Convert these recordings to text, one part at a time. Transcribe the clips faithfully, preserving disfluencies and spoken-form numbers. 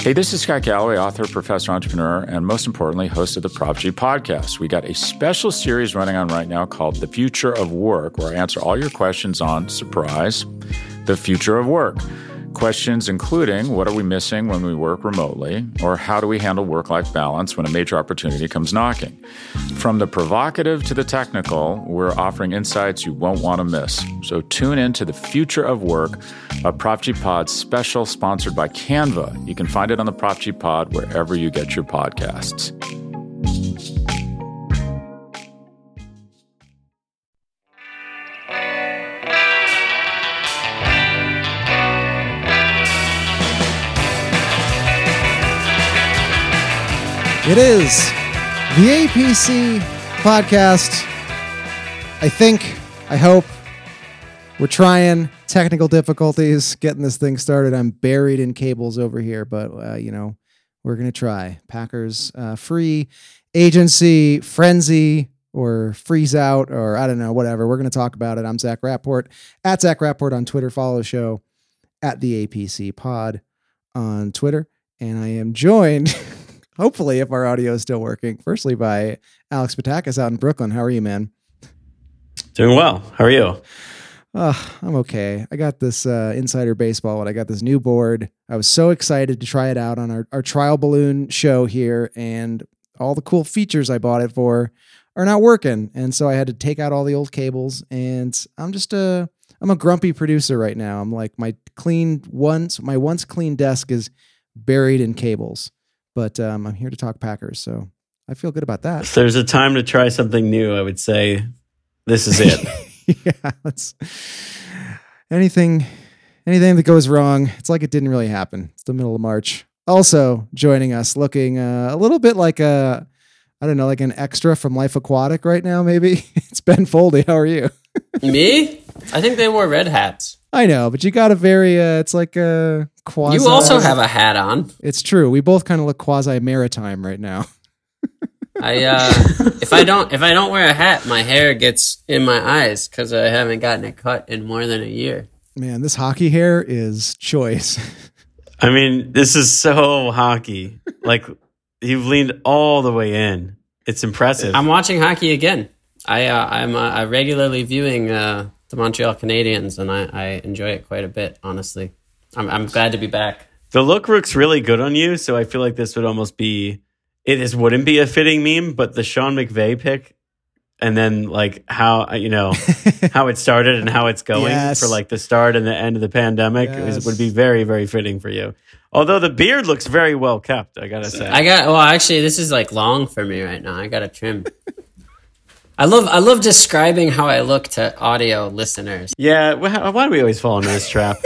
Hey, this is Scott Galloway, author, professor, entrepreneur, and most importantly, host of the Prop G podcast. We got a special series running on right now called The Future of Work, where I answer all your questions on, surprise, the future of work. Questions including, what are we missing when we work remotely? Or how do we handle work-life balance when a major opportunity comes knocking? From the provocative to the technical, we're offering insights you won't want to miss. So tune in to The Future of Work, a Prop G Pod special sponsored by Canva. You can find it on the Prop G Pod wherever you get your podcasts. It is the A P C podcast. I think, I hope, we're trying technical difficulties, getting this thing started. I'm buried in cables over here, but, uh, you know, we're going to try. Packers uh, free agency, frenzy, or freeze out, or I don't know, whatever. We're going to talk about it. I'm Zach Rapport, at Zach Rapport on Twitter. Follow the show at the A P C pod on Twitter. And I am joined... hopefully, if our audio is still working, firstly by Alex Patakis out in Brooklyn. How are you, man? Doing well. How are you? Uh, I'm okay. I got this uh, Insider Baseball, and I got this new board. I was so excited to try it out on our, our trial balloon show here, and all the cool features I bought it for are not working. And so I had to take out all the old cables, and I'm just a, I'm a grumpy producer right now. I'm like, my clean once, my once clean desk is buried in cables. But um, I'm here to talk Packers, so I feel good about that. If there's a time to try something new, I would say this is it. yeah, let's anything, anything that goes wrong, it's like it didn't really happen. It's the middle of March. Also joining us, looking uh, a little bit like a, I don't know, like an extra from Life Aquatic right now. Maybe it's Ben Foldy. How are you? Me? I think they wore red hats. I know, but you got a very, uh, it's like a quasi. You also have a hat on. It's true. We both kind of look quasi maritime right now. I uh, if I don't if I don't wear a hat, my hair gets in my eyes because I haven't gotten it cut in more than a year. Man, this hockey hair is choice. I mean, this is so hockey. Like, you've leaned all the way in. It's impressive. I'm watching hockey again. I uh, I'm uh, regularly viewing uh, the Montreal Canadiens, and I, I enjoy it quite a bit. Honestly, I'm I'm glad to be back. The look looks really good on you, so I feel like this would almost be. It is wouldn't be a fitting meme, but the Sean McVay pick, and then like how you know how it started and how it's going yes. for like the start and the end of the pandemic yes. is, would be very very fitting for you. Although the beard looks very well kept, I gotta say. I got well. Actually, this is like long for me right now. I got to trim. I love I love describing how I look to audio listeners. Yeah, why do we always fall into this trap?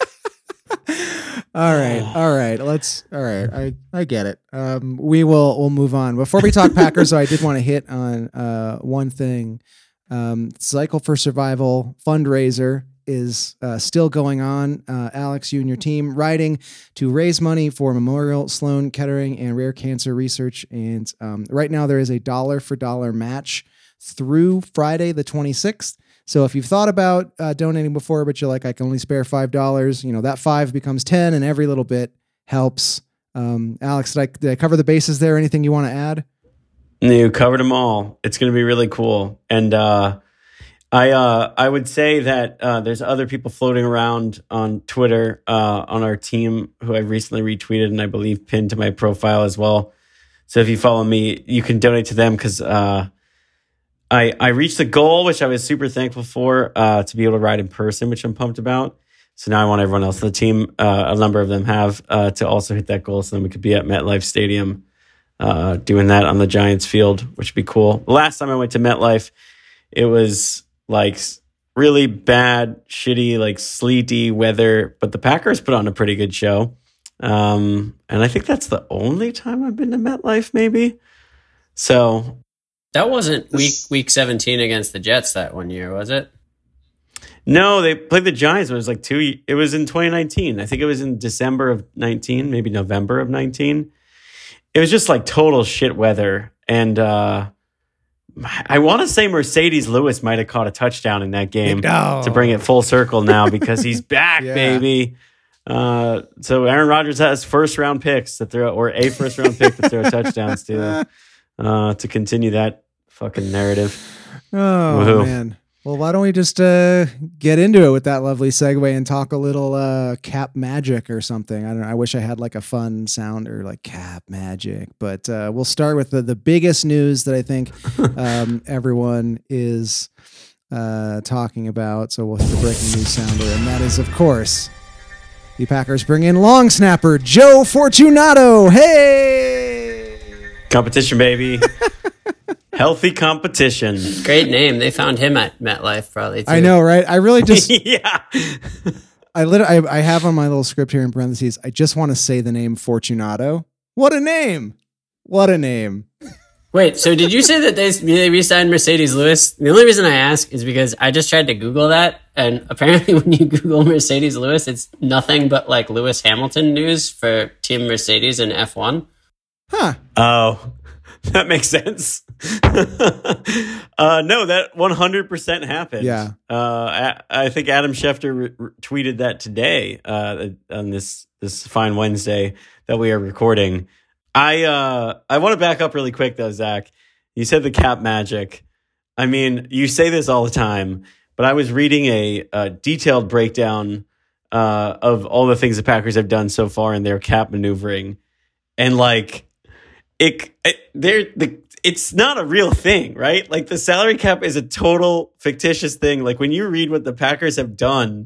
all right, all right. Let's. All right, I I get it. Um, we will we'll move on. Before we talk Packers, though, I did want to hit on uh one thing. Um, Cycle for Survival fundraiser is uh, still going on. Uh, Alex, you and your team riding to raise money for Memorial Sloan Kettering and rare cancer research. And um, right now there is a dollar for dollar match through Friday the twenty-sixth. So if you've thought about uh, donating before, but you're like, I can only spare five dollars, you know, that five becomes ten and every little bit helps. Um, Alex, did I, did I cover the bases there? Anything you want to add? You covered them all. It's going to be really cool. And uh, I uh, I would say that uh, there's other people floating around on Twitter uh, on our team who I recently retweeted and I believe pinned to my profile as well. So if you follow me, you can donate to them because uh, I, I reached the goal, which I was super thankful for, uh, to be able to ride in person, which I'm pumped about. So now I want everyone else on the team, uh, a number of them have, uh, to also hit that goal so then we could be at MetLife Stadium uh, doing that on the Giants field, which would be cool. The last time I went to MetLife, it was like really bad, shitty, like sleety weather, but the Packers put on a pretty good show. Um, and I think that's the only time I've been to MetLife, maybe. So... That wasn't week week seventeen against the Jets that one year, was it? No, they played the Giants. It was like two. It was in twenty nineteen. I think it was in December of nineteen, maybe November of nineteen. It was just like total shit weather. And uh, I want to say Mercedes Lewis might have caught a touchdown in that game no. to bring it full circle now because he's back, yeah. baby. Uh, so Aaron Rodgers has first round picks to throw, or a first round pick to throw touchdowns to, uh, to continue that fucking narrative. Oh Woohoo. man. Well, why don't we just uh, get into it with that lovely segue and talk a little uh, cap magic or something? I don't know. I wish I had like a fun sound or like cap magic, but uh, we'll start with the, the biggest news that I think um, everyone is uh, talking about. So we'll hit the breaking news sounder, and that is, of course, the Packers bring in long snapper Joe Fortunato. Hey, competition, baby. Healthy competition. Great name. They found him at MetLife, probably. Too. I know, right? I really just, yeah. I literally, I, I have on my little script here in parentheses, I just want to say the name Fortunato. What a name! What a name! Wait, so did you say that they they re-signed Mercedes Lewis? The only reason I ask is because I just tried to Google that, and apparently when you Google Mercedes Lewis, it's nothing but like Lewis Hamilton news for Team Mercedes in F one. Huh? Oh. That makes sense. uh, no, that one hundred percent happened. Yeah. Uh, I, I think Adam Schefter re- re- tweeted that today uh, on this this fine Wednesday that we are recording. I uh, I want to back up really quick, though, Zach. You said the cap magic. I mean, you say this all the time, but I was reading a, a detailed breakdown uh, of all the things the Packers have done so far in their cap maneuvering. And, like, It, it there the it's not a real thing, right? Like the salary cap is a total fictitious thing. Like when you read what the Packers have done,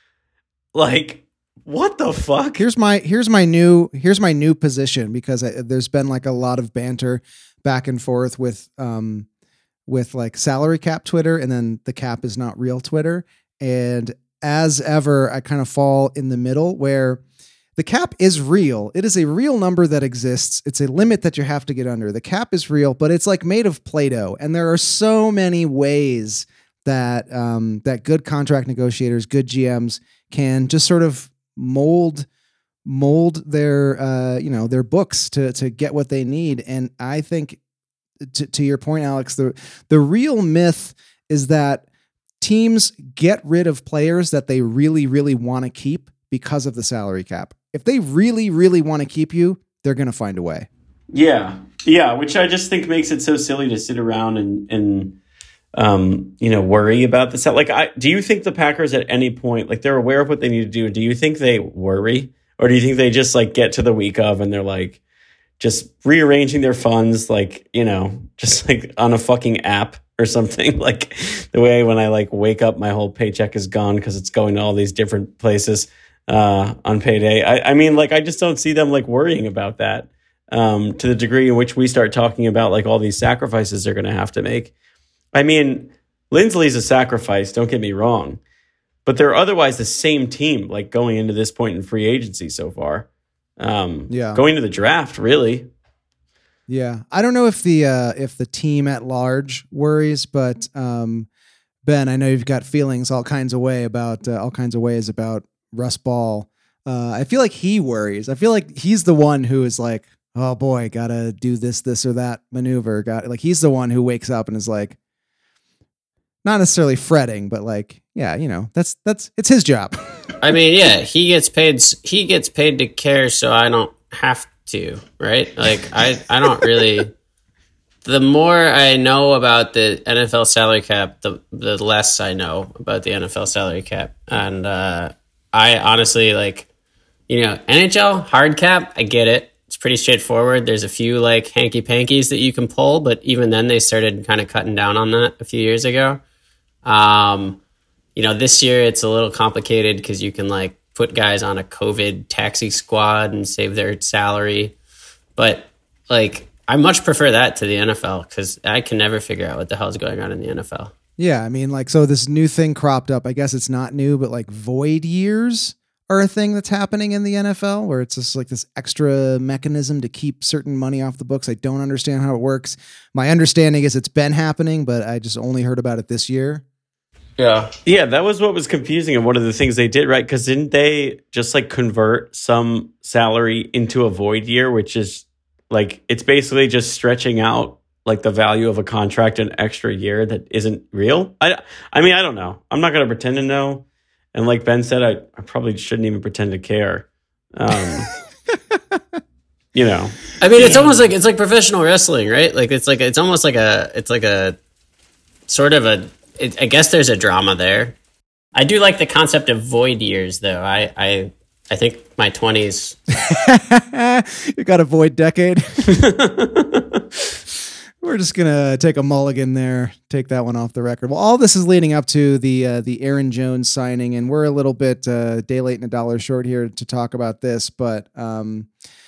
like what the fuck? Here's my here's my new here's my new position, because I, there's been like a lot of banter back and forth with um with like salary cap Twitter, and then the cap is not real Twitter. And as ever, I kind of fall in the middle where the cap is real. It is a real number that exists. It's a limit that you have to get under. The cap is real, but it's like made of Play-Doh. And there are so many ways that um, that good contract negotiators, good G Ms can just sort of mold mold their uh, you know their books to to get what they need. And I think to, to your point, Alex, the the real myth is that teams get rid of players that they really, really want to keep because of the salary cap. If they really, really want to keep you, they're going to find a way. Yeah. Yeah. Which I just think makes it so silly to sit around and, and um, you know, worry about this. Like, I, do you think the Packers at any point, like they're aware of what they need to do? Do you think they worry, or do you think they just like get to the week of and they're like just rearranging their funds, like, you know, just like on a fucking app or something? Like the way when I like wake up, my whole paycheck is gone because it's going to all these different places uh, on payday. I, I mean, like, I just don't see them like worrying about that um, to the degree in which we start talking about like all these sacrifices they're going to have to make. I mean, Lindsley's a sacrifice, don't get me wrong, but they're otherwise the same team, like going into this point in free agency so far. Um, yeah. Going to the draft, really. Yeah. I don't know if the, uh, if the team at large worries, but um, Ben, I know you've got feelings all kinds of way about uh, all kinds of ways about Russ Ball. Uh, I feel like he worries. I feel like he's the one who is like, oh boy, gotta do this, this or that maneuver. Got like, he's the one who wakes up and is like, not necessarily fretting, but like, yeah, you know, that's, that's, it's his job. I mean, yeah, he gets paid, he gets paid to care. So I don't have to, right? Like I, I don't really, the more I know about the N F L salary cap, the, the less I know about the N F L salary cap. And, uh, I honestly like, you know, N H L hard cap. I get it. It's pretty straightforward. There's a few like hanky pankies that you can pull, but even then they started kind of cutting down on that a few years ago. Um, you know, this year it's a little complicated because you can like put guys on a COVID taxi squad and save their salary. But like, I much prefer that to the N F L because I can never figure out what the hell is going on in the N F L. Yeah, I mean, like, so this new thing cropped up. I guess it's not new, but like void years are a thing that's happening in the N F L, where it's just like this extra mechanism to keep certain money off the books. I don't understand how it works. My understanding is it's been happening, but I just only heard about it this year. Yeah. Yeah, that was what was confusing and one of the things they did, right? Because didn't they just like convert some salary into a void year, which is like, it's basically just stretching out like the value of a contract an extra year that isn't real. I, I mean, I don't know. I'm not going to pretend to know. And like Ben said, I, I probably shouldn't even pretend to care. Um, you know, I mean, it's almost like it's like professional wrestling, right? Like it's like it's almost like a it's like a sort of a. It, I guess there's a drama there. I do like the concept of void years, though. I I, I think my twenties. You got a void decade. We're just gonna take a mulligan there, take that one off the record. Well, all this is leading up to the uh, the Aaron Jones signing, and we're a little bit uh, day late and a dollar short here to talk about this, but um,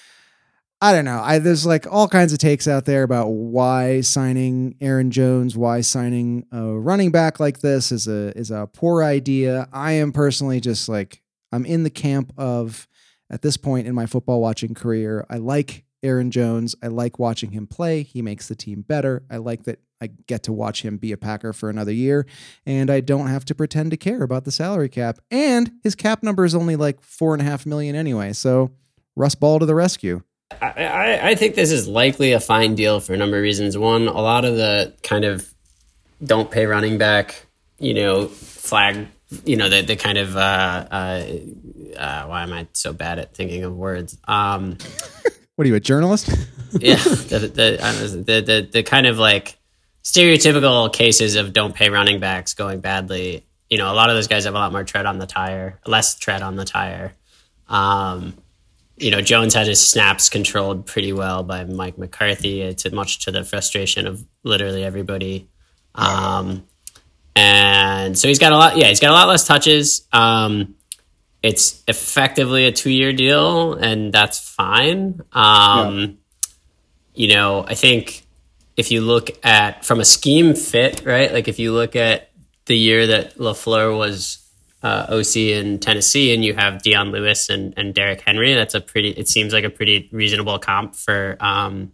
I don't know. I there's like all kinds of takes out there about why signing Aaron Jones, why signing a running back like this is a is a poor idea. I am personally just like I'm in the camp of at this point in my football watching career, I like Aaron Jones. I like watching him play. He makes the team better. I like that I get to watch him be a Packer for another year, and I don't have to pretend to care about the salary cap. And his cap number is only like four and a half million anyway. So Russ Ball to the rescue. I, I, I think this is likely a fine deal for a number of reasons. One, a lot of the kind of don't pay running back, you know, flag, you know, the, the kind of, uh, uh, uh, why am I so bad at thinking of words? Um, What are you, a journalist? yeah, the the, the the the kind of like stereotypical cases of don't pay running backs going badly. You know, a lot of those guys have a lot more tread on the tire, less tread on the tire. Um, you know, Jones had his snaps controlled pretty well by Mike McCarthy, to much to the frustration of literally everybody. Um, and so he's got a lot. Yeah, he's got a lot less touches. Um, It's effectively a two-year deal, and that's fine. Um, yeah. You know, I think if you look at from a scheme fit, right? Like if you look at the year that LaFleur was uh, O C in Tennessee, and you have Dion Lewis and, and Derrick Henry, that's a pretty. It seems like a pretty reasonable comp for um,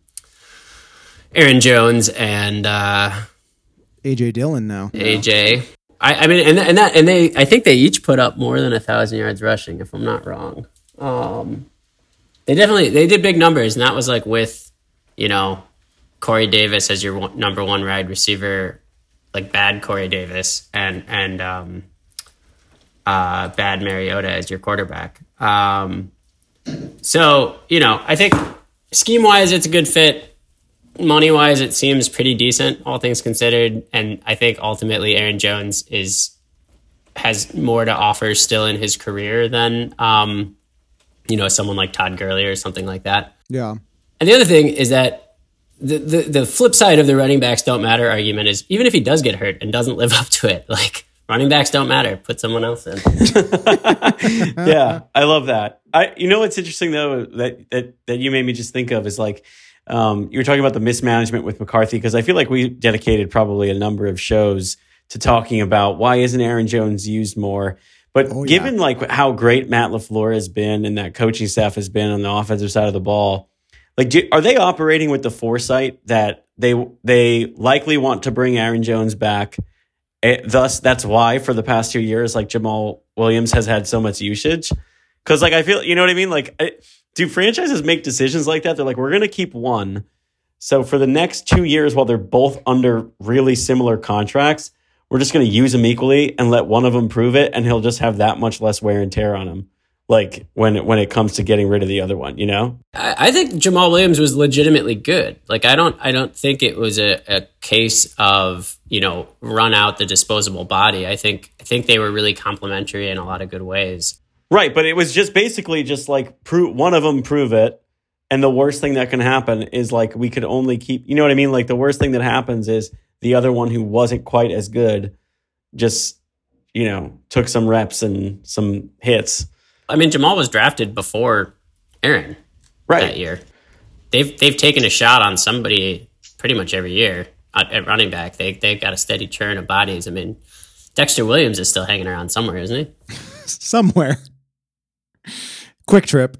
Aaron Jones and uh, A J Dillon now. A J. Yeah. I, I mean, and and that and they, I think they each put up more than a thousand yards rushing, if I'm not wrong. Um, they definitely they did big numbers, and that was like with, you know, Corey Davis as your one, number one wide receiver, like bad Corey Davis, and and um, uh, bad Mariota as your quarterback. Um, so you know, I think scheme wise, it's a good fit. Money wise, it seems pretty decent, all things considered, and I think ultimately Aaron Jones is has more to offer still in his career than um, you know, someone like Todd Gurley or something like that. Yeah. And the other thing is that the, the the flip side of the running backs don't matter argument is even if he does get hurt and doesn't live up to it, like running backs don't matter. Put someone else in. Yeah, I love that. I you know what's interesting though that that that you made me just think of is like. Um, you were talking about the mismanagement with McCarthy, because I feel like we dedicated probably a number of shows to talking about why isn't Aaron Jones used more. But oh, given yeah. like how great Matt LaFleur has been and that coaching staff has been on the offensive side of the ball, like do, are they operating with the foresight that they they likely want to bring Aaron Jones back? It, thus, that's why for the past two years, like Jamal Williams has had so much usage. Because like I feel, you know what I mean, like. I, Do franchises make decisions like that? They're like, we're going to keep one. So for the next two years, while they're both under really similar contracts, we're just going to use them equally and let one of them prove it. And he'll just have that much less wear and tear on him. Like when, when it comes to getting rid of the other one, you know? I, I think Jamal Williams was legitimately good. Like, I don't, I don't think it was a, a case of, you know, run out the disposable body. I think, I think they were really complementary in a lot of good ways. Right, but it was just basically just like prove one of them prove it, and the worst thing that can happen is like we could only keep, you know what I mean? Like the worst thing that happens is the other one who wasn't quite as good just, you know, took some reps and some hits. I mean, Jamal was drafted before Aaron right. that year. They've they've taken a shot on somebody pretty much every year at, at running back. They they've got a steady churn of bodies. I mean, Dexter Williams is still hanging around somewhere, isn't he? Somewhere. Quick trip.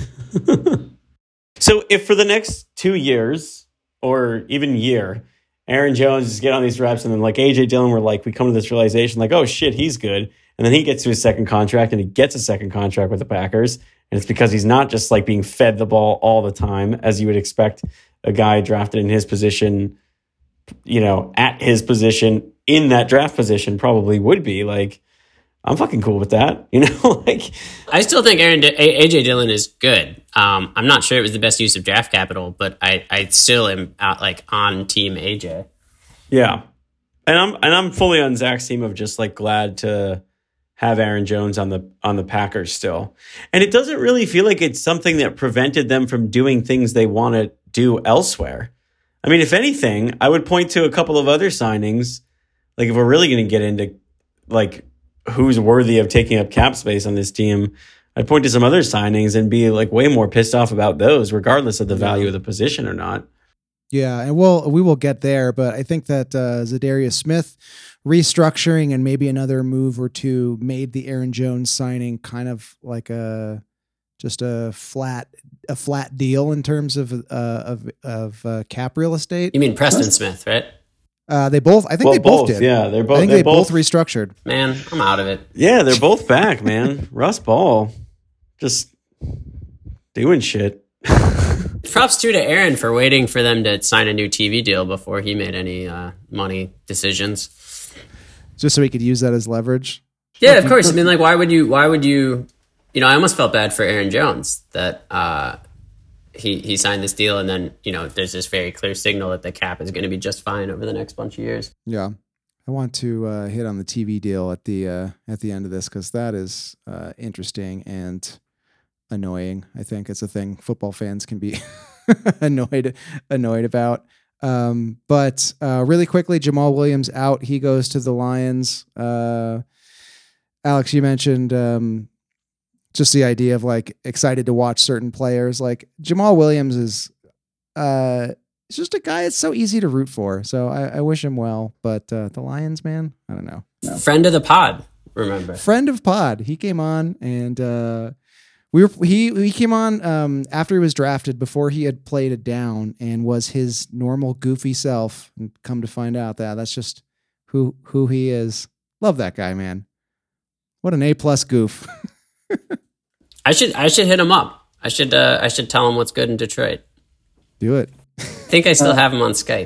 So if for the next two years or even year, Aaron Jones is getting on these reps and then like A J Dillon, we're like, we come to this realization like, oh shit, he's good. And then he gets to his second contract and he gets a second contract with the Packers. And it's because he's not just like being fed the ball all the time, as you would expect a guy drafted in his position, you know, at his position in that draft position probably would be like, I'm fucking cool with that. You know, like I still think Aaron D- A- AJ Dillon is good. Um, I'm not sure it was the best use of draft capital, but I, I still am out like on team A J. Yeah, and I'm and I'm fully on Zach's team of just like glad to have Aaron Jones on the on the Packers still, and it doesn't really feel like it's something that prevented them from doing things they want to do elsewhere. I mean, if anything, I would point to a couple of other signings. Like if we're really going to get into like who's worthy of taking up cap space on this team, I'd point to some other signings and be like way more pissed off about those, regardless of the value of the position or not. Yeah, and we'll we will get there, but I think that uh, Zadarius Smith restructuring and maybe another move or two made the Aaron Jones signing kind of like a just a flat a flat deal in terms of uh, of of uh, cap real estate. You mean Preston Smith, right? Uh, they both. I think well, they both, both did. Yeah, they're both. I think they both, both restructured. Man, I'm out of it. Yeah, they're both back, man. Russ Ball, just doing shit. Props too to Aaron for waiting for them to sign a new T V deal before he made any uh, money decisions. Just so he could use that as leverage. Yeah, of course. I mean, like, why would you? Why would you? You know, I almost felt bad for Aaron Jones that uh, he he signed this deal, and then you know, there's this very clear signal that the cap is going to be just fine over the next bunch of years. Yeah, I want to uh, hit on the T V deal at the uh, at the end of this because that is uh, interesting and annoying. I think it's a thing football fans can be annoyed annoyed about. Um, but uh, really quickly, Jamal Williams out. He goes to the Lions. Uh, Alex, you mentioned um, just the idea of like excited to watch certain players. Like Jamal Williams is uh, it's just a guy that's so easy to root for. So I, I wish him well. But uh, the Lions, man, I don't know. No. Friend of the pod, remember? Friend of pod. He came on and uh, we were he he came on um, after he was drafted, before he had played a down, and was his normal goofy self. And come to find out that that's just who who he is. Love that guy, man. What an A plus goof. I should I should hit him up. I should uh, I should tell him what's good in Detroit. Do it. I think I still uh, have him on Skype.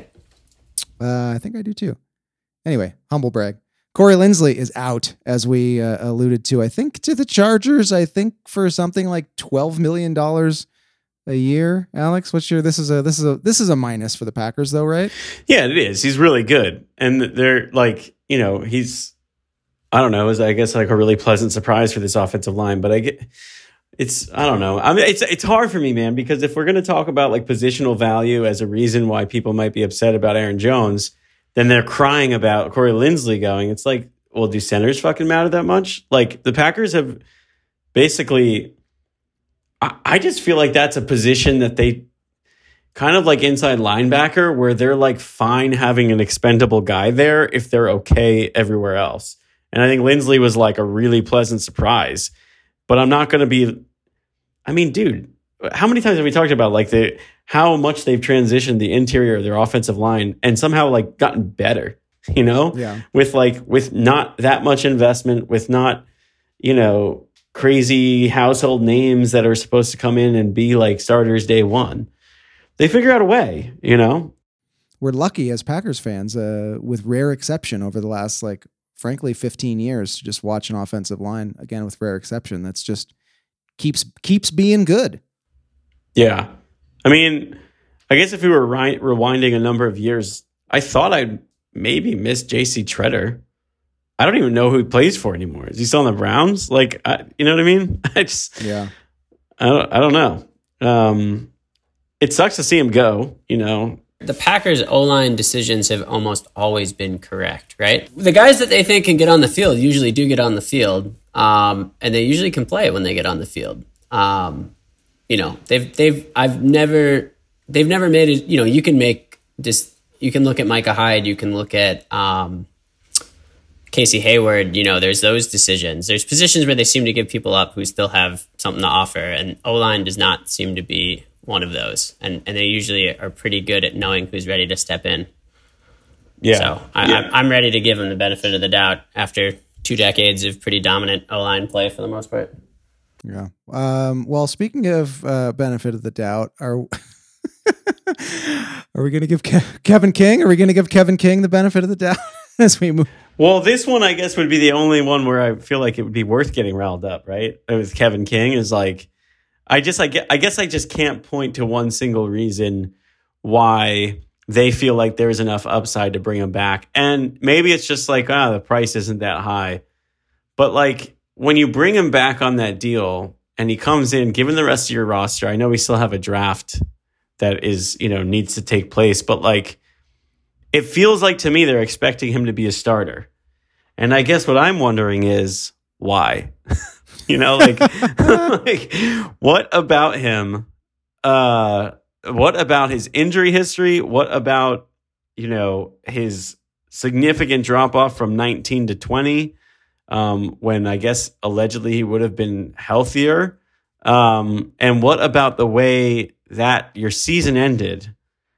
Uh, I think I do too. Anyway, humble brag. Corey Linsley is out, as we uh, alluded to. I think to the Chargers. I think for something like twelve million dollars a year. Alex, what's your? This is a this is a this is a minus for the Packers, though, right? Yeah, it is. He's really good, and they're like, you know, he's. I don't know. It was, I guess, like a really pleasant surprise for this offensive line, but I get it's, I don't know. I mean, it's, it's hard for me, man, because if we're going to talk about like positional value as a reason why people might be upset about Aaron Jones, then they're crying about Corey Linsley going. It's like, well, do centers fucking matter that much? Like the Packers have basically, I, I just feel like that's a position that they kind of like inside linebacker where they're like fine having an expendable guy there if they're okay everywhere else. And I think Linsley was like a really pleasant surprise, but I'm not going to be, I mean, dude, how many times have we talked about like the, how much they've transitioned the interior of their offensive line and somehow like gotten better, you know, yeah. with like, with not that much investment, with not, you know, crazy household names that are supposed to come in and be like starters day one. They figure out a way, you know. We're lucky as Packers fans, uh, with rare exception over the last like, frankly, fifteen years to just watch an offensive line, again, with rare exception, that's just keeps keeps being good. Yeah. I mean, I guess if we were ri- rewinding a number of years, I thought I'd maybe miss J C Treader. I don't even know who he plays for anymore. Is he still on the Browns? Like, I, you know what I mean? I just, yeah. I don't, I don't know. Um, it sucks to see him go, you know. The Packers' O-line decisions have almost always been correct, right? The guys that they think can get on the field usually do get on the field, um, and they usually can play when they get on the field. Um, you know, they've they've I've never they've never made it. You know, you can make this. You can look at Micah Hyde. You can look at um, Casey Hayward. You know, there's those decisions. There's positions where they seem to give people up who still have something to offer, and O-line does not seem to be one of those, and and they usually are pretty good at knowing who's ready to step in. Yeah. So I, yeah. I'm ready to give them the benefit of the doubt after two decades of pretty dominant O-line play for the most part. Yeah. Um, well, speaking of uh, benefit of the doubt, are are we going to give Ke- Kevin King? Are we going to give Kevin King the benefit of the doubt? as we move. Well, this one, I guess, would be the only one where I feel like it would be worth getting riled up, right? With Kevin King is like, I just, I, get, I guess I just can't point to one single reason why they feel like there's enough upside to bring him back. And maybe it's just like, ah, the price isn't that high. But like, when you bring him back on that deal and he comes in, given the rest of your roster, I know we still have a draft that is, you know, needs to take place, but like, it feels like to me they're expecting him to be a starter. And I guess what I'm wondering is why? you know, like, like what about him? Uh, what about his injury history? What about, you know, his significant drop off from nineteen to twenty, um, when I guess allegedly he would have been healthier? Um, and what about the way that your season ended?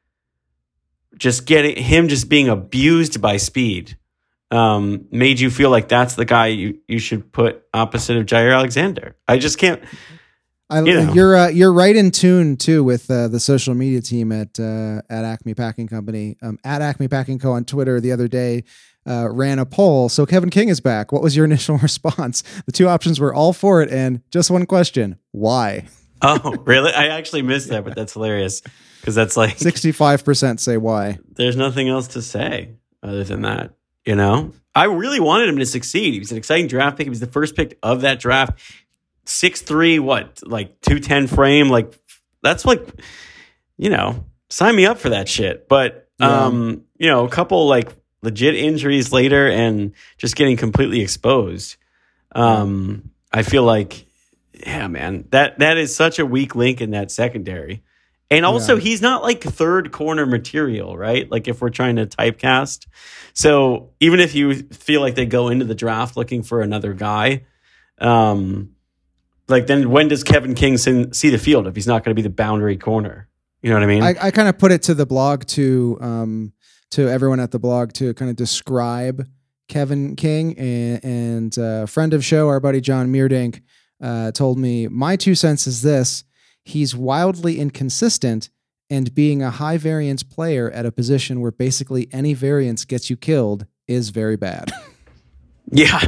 Just getting him just being abused by speed um, made you feel like that's the guy you, you should put opposite of Jair Alexander. I just can't. I, you know. You're uh, you're right in tune too with uh, the social media team at uh, at Acme Packing Company. Um, at Acme Packing Co. on Twitter the other day uh, ran a poll. So Kevin King is back. What was your initial response? The two options were all for it, and just one question: why? Oh, really? I actually missed that, but that's hilarious. Because that's like sixty-five percent say why. There's nothing else to say other than that. You know, I really wanted him to succeed. He was an exciting draft pick. He was the first pick of that draft. six three, what, like two ten frame. Like, that's like, you know, sign me up for that shit. But, yeah. um, you know, a couple like legit injuries later and just getting completely exposed. Um, I feel like, yeah, man, that that is such a weak link in that secondary. And also, yeah. he's not like third corner material, right? Like if we're trying to typecast. So even if you feel like they go into the draft looking for another guy, um, like then when does Kevin King see the field if he's not going to be the boundary corner? You know what I mean? I, I kind of put it to the blog to um, to everyone at the blog to kind of describe Kevin King, and, and uh, friend of show, our buddy John Meerdink, uh, told me, my two cents is this: he's wildly inconsistent, and being a high variance player at a position where basically any variance gets you killed is very bad. Yeah.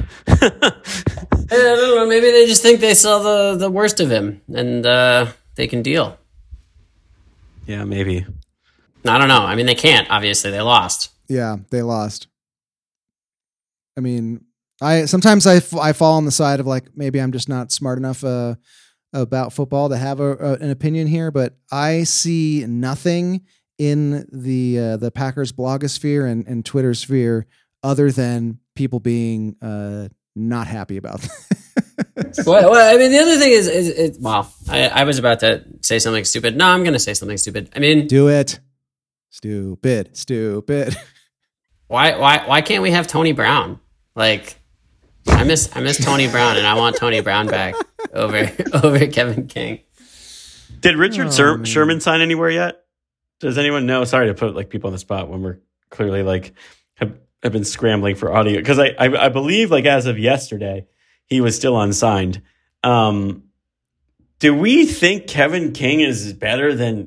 I don't know. Maybe they just think they saw the, the worst of him and uh, they can deal. Yeah, maybe. I don't know. I mean, they can't. Obviously, they lost. Yeah, they lost. I mean, I sometimes I, f- I fall on the side of like, maybe I'm just not smart enough uh, about football to have a, a, an opinion here, but I see nothing in the uh, the Packers blogosphere and, and Twitter sphere other than people being uh, not happy about that. well, well, I mean, the other thing is, is, is well, I, I was about to say something stupid. No, I'm going to say something stupid. I mean, do it. Stupid, stupid. Why, why, why can't we have Tony Brown? Like, I miss, I miss Tony Brown, and I want Tony Brown back over, over Kevin King. Did Richard oh, Sher- Sherman sign anywhere yet? Does anyone know? Sorry to put like people on the spot when we're clearly like have, have been scrambling for audio, because I, I I believe like as of yesterday he was still unsigned. Um, do we think Kevin King is better than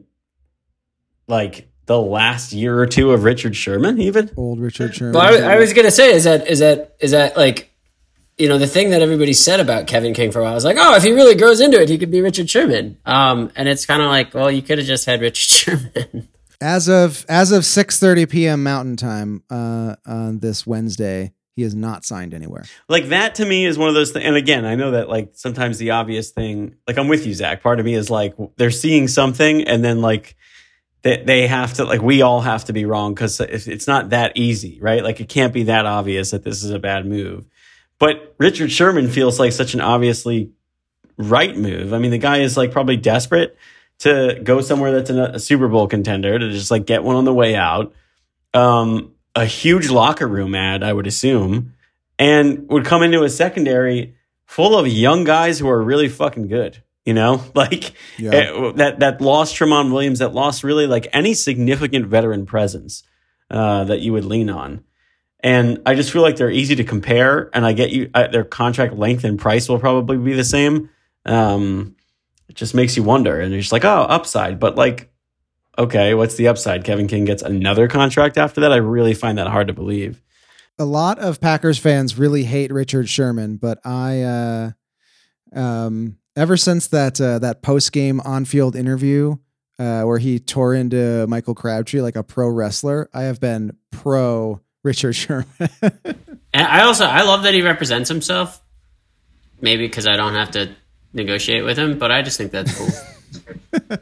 like the last year or two of Richard Sherman? Even old Richard Sherman. Well, I, I was gonna say is that is that is that like, you know, the thing that everybody said about Kevin King for a while was like, oh, if he really grows into it, he could be Richard Sherman. Um, and it's kind of like, well, you could have just had Richard Sherman. As of as of six thirty p.m. Mountain Time uh, on this Wednesday, he is not signed anywhere. Like that to me is one of those things. And again, I know that like sometimes the obvious thing, like I'm with you, Zach. Part of me is like they're seeing something, and then like they they have to like we all have to be wrong because it's not that easy, right? Like it can't be that obvious that this is a bad move. But Richard Sherman feels like such an obviously right move. I mean, the guy is like probably desperate to go somewhere that's in a, a Super Bowl contender, to just like get one on the way out. Um, a huge locker room ad, I would assume, and would come into a secondary full of young guys who are really fucking good. You know, like yeah. uh, that that lost Tramon Williams, that lost really like any significant veteran presence uh, that you would lean on. And I just feel like they're easy to compare, and I get you uh, their contract length and price will probably be the same. Um, it just makes you wonder, and you're just like, oh, upside. But like, okay, what's the upside? Kevin King gets another contract after that? I really find that hard to believe. a lot of Packers fans really hate Richard Sherman, but I, uh, um, ever since that uh, that post game on field interview uh, where he tore into Michael Crabtree like a pro wrestler, I have been pro Richard Sherman. And I also I love that he represents himself. Maybe because I don't have to negotiate with him, but I just think that's cool.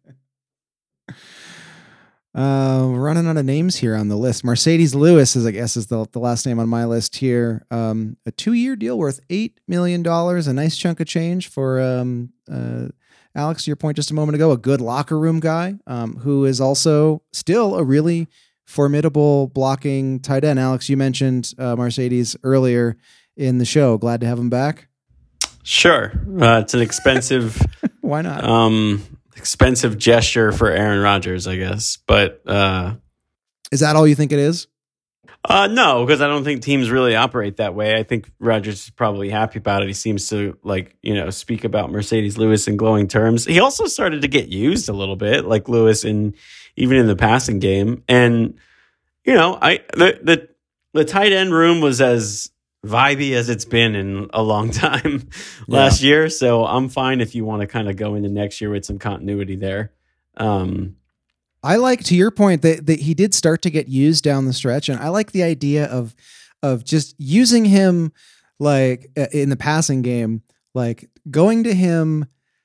Uh, we're running out of names here on the list. Mercedes Lewis is, I guess, is the, the last name on my list here. Um, a two-year deal worth eight million dollars, a nice chunk of change for um, uh, Alex, to your point just a moment ago, a good locker room guy um, who is also still a really formidable blocking tight end. Alex, you mentioned uh, Mercedes earlier in the show. Glad to have him back. Sure. Uh, it's an expensive... Why not? Um, expensive gesture for Aaron Rodgers, I guess. But uh, is that all you think it is? Uh, no, because I don't think teams really operate that way. I think Rodgers is probably happy about it. He seems to like, you know, speak about Mercedes Lewis in glowing terms. He also started to get used a little bit, like Lewis, in even in the passing game. And you know, I the the the tight end room was as vibey as it's been in a long time last yeah. year. So I'm fine if you want to kind of go into next year with some continuity there. Um, I like, to your point, that, that he did start to get used down the stretch. And I like the idea of, of just using him like in the passing game, like going to him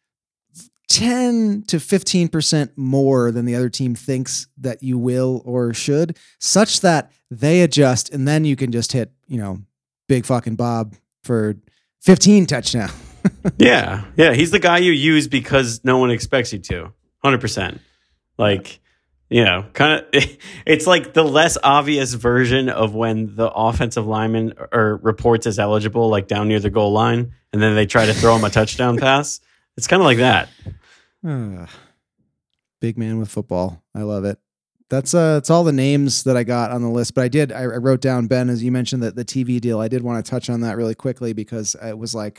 ten to fifteen percent more than the other team thinks that you will or should, such that they adjust. And then you can just hit, you know, big fucking Bob for fifteen touchdowns. yeah. Yeah. He's the guy you use because no one expects you to. one hundred percent. Like, you know, kind of, it's like the less obvious version of when the offensive lineman or reports as eligible, like down near the goal line, and then they try to throw him a touchdown pass. It's kind of like that. Uh, big man with football. I love it. That's uh, that's all the names that I got on the list. But I did, I, I wrote down, Ben, as you mentioned, that the T V deal. I did want to touch on that really quickly because it was like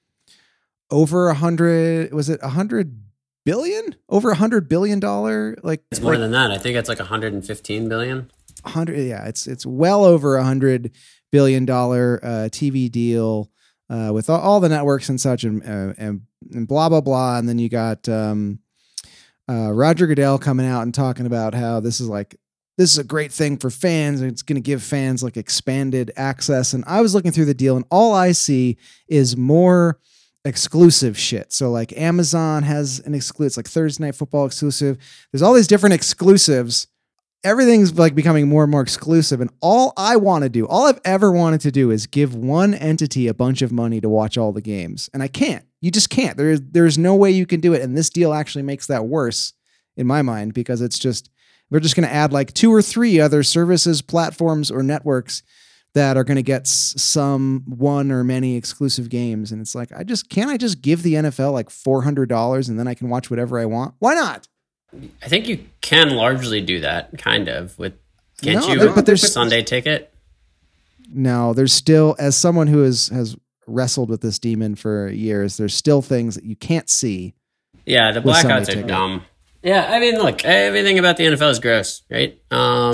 over a hundred. Was it a hundred billion? Over a hundred billion dollar? Like it's more like, than that. I think it's like one hundred fifteen billion. Hundred, yeah. It's it's well over a hundred billion dollar uh, T V deal uh, with all, all the networks and such, and, uh, and and blah blah blah. And then you got. Um, Uh, Roger Goodell coming out and talking about how this is like, this is a great thing for fans and it's going to give fans like expanded access. And I was looking through the deal and all I see is more exclusive shit. So like Amazon has an exclusive, it's like Thursday Night Football exclusive. There's all these different exclusives. Everything's like becoming more and more exclusive. And all I want to do, all I've ever wanted to do is give one entity a bunch of money to watch all the games. And I can't. You just can't. There is there's no way you can do it. And this deal actually makes that worse in my mind because it's just, we're just going to add like two or three other services, platforms, or networks that are going to get s- some one or many exclusive games. And it's like, I just, can't I just give the N F L like four hundred dollars and then I can watch whatever I want? Why not? I think you can largely do that, kind of, with, can't no, you, there, but there's a Sunday ticket? No, there's still, as someone who is, has wrestled with this demon for years, there's still things that you can't see. Yeah, the blackouts are dumb. Yeah, I mean, look, everything about the N F L is gross, right? Um,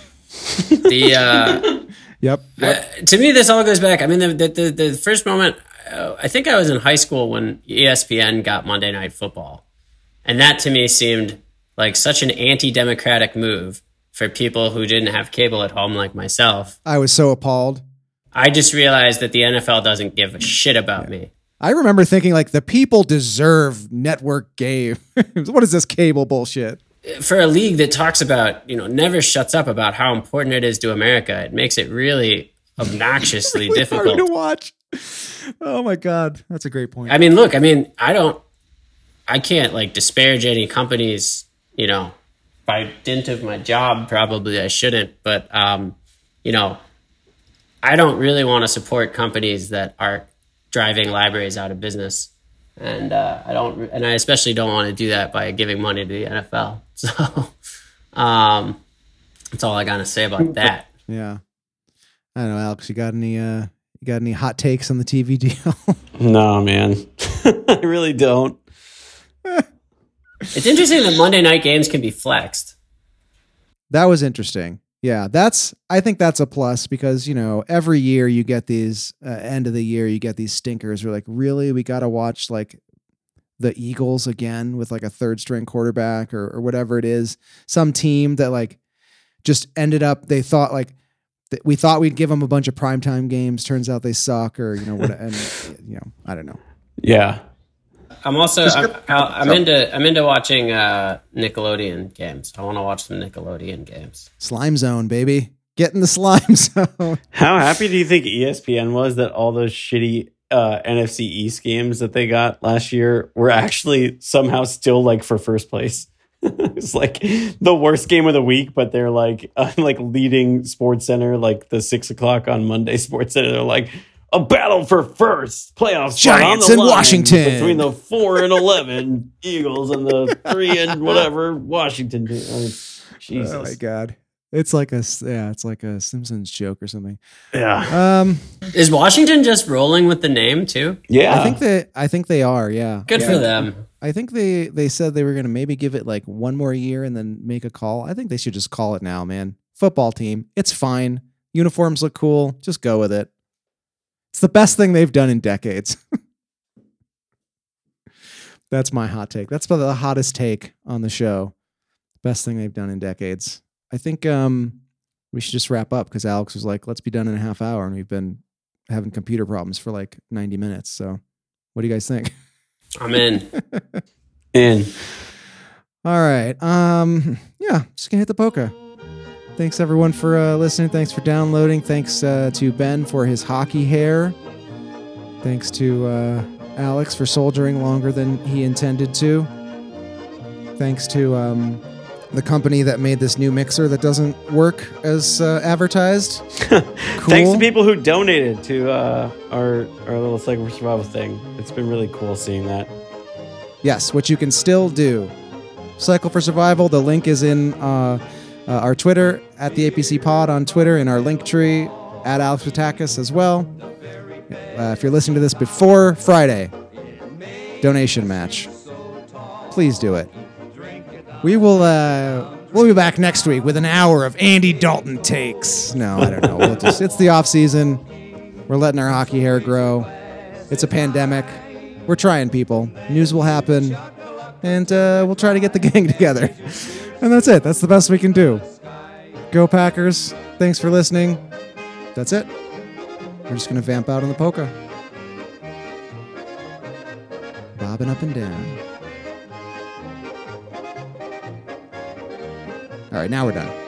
the uh, yep. yep. Uh, to me, this all goes back. I mean, the the, the, the first moment, uh, I think I was in high school when E S P N got Monday Night Football. And that to me seemed like such an anti-democratic move for people who didn't have cable at home like myself. I was so appalled. I just realized that the N F L doesn't give a shit about yeah. me. I remember thinking like the people deserve network game. What is this cable bullshit? For a league that talks about, you know, never shuts up about how important it is to America, it makes it really obnoxiously really difficult hard to watch. Oh my God. That's a great point. I mean, look, I mean, I don't, I can't like disparage any companies, you know, by dint of my job, probably I shouldn't, but, um, you know, I don't really want to support companies that are driving libraries out of business. And uh, I don't, and I especially don't want to do that by giving money to the N F L. So um, that's all I got to say about that. Yeah. I don't know, Alex, you got any, uh, you got any hot takes on the T V deal? No, man. I really don't. It's interesting that Monday night games can be flexed. That was interesting. Yeah, that's. I think that's a plus because you know every year you get these uh, end of the year you get these stinkers. We're like, really, we got to watch like the Eagles again with like a third string quarterback or or whatever it is. Some team that like just ended up. They thought like th- we thought we'd give them a bunch of primetime games. Turns out they suck or you know what. And you know I don't know. Yeah. I'm also I'm, I'm into I'm into watching uh, Nickelodeon games. I want to watch some Nickelodeon games. Slime Zone, baby, get in the Slime Zone. How happy do you think E S P N was that all those shitty uh, N F C East games that they got last year were actually somehow still like for first place? It's like the worst game of the week, but they're like uh, like leading Sports Center, like the six o'clock on Monday Sports Center. They're like. A battle for first playoff spot Giants on the in line Washington between the four and eleven Eagles and the three and whatever Washington. I mean, Jesus, Oh my god, it's like a yeah, it's like a Simpsons joke or something. Yeah. Um, Is Washington just rolling with the name too? Yeah. I think they I think they are. Yeah, Good yeah. for them. I think they they said they were going to maybe give it like one more year and then make a call. I think they should just call it now, man. Football team, it's fine. Uniforms look cool. Just go with it. It's the best thing they've done in decades. That's my hot take. That's probably the hottest take on the show. Best thing they've done in decades. I think um, we should just wrap up because Alex was like, let's be done in a half hour. And we've been having computer problems for like ninety minutes. So what do you guys think? I'm in. in. All right. Um, yeah, just going to hit the polka. Thanks, everyone, for uh, listening. Thanks for downloading. Thanks uh, to Ben for his hockey hair. Thanks to uh, Alex for soldiering longer than he intended to. Thanks to um, the company that made this new mixer that doesn't work as uh, advertised. Cool. Thanks to people who donated to uh, our, our little Cycle for Survival thing. It's been really cool seeing that. Yes, which you can still do. Cycle for Survival. The link is in... Uh, Uh, our Twitter, at the A P C Pod on Twitter, and our link tree, at Alex Patakis as well. Uh, if you're listening to this before Friday, donation match. Please do it. We will, uh, we'll be back next week with an hour of Andy Dalton takes. No, I don't know. We'll just, it's the off season. We're letting our hockey hair grow. It's a pandemic. We're trying, people. News will happen. And uh, we'll try to get the gang together. And that's it. That's the best we can do. Go Packers. Thanks for listening. That's it. We're just going to vamp out on the polka. Bobbing up and down. All right, now we're done.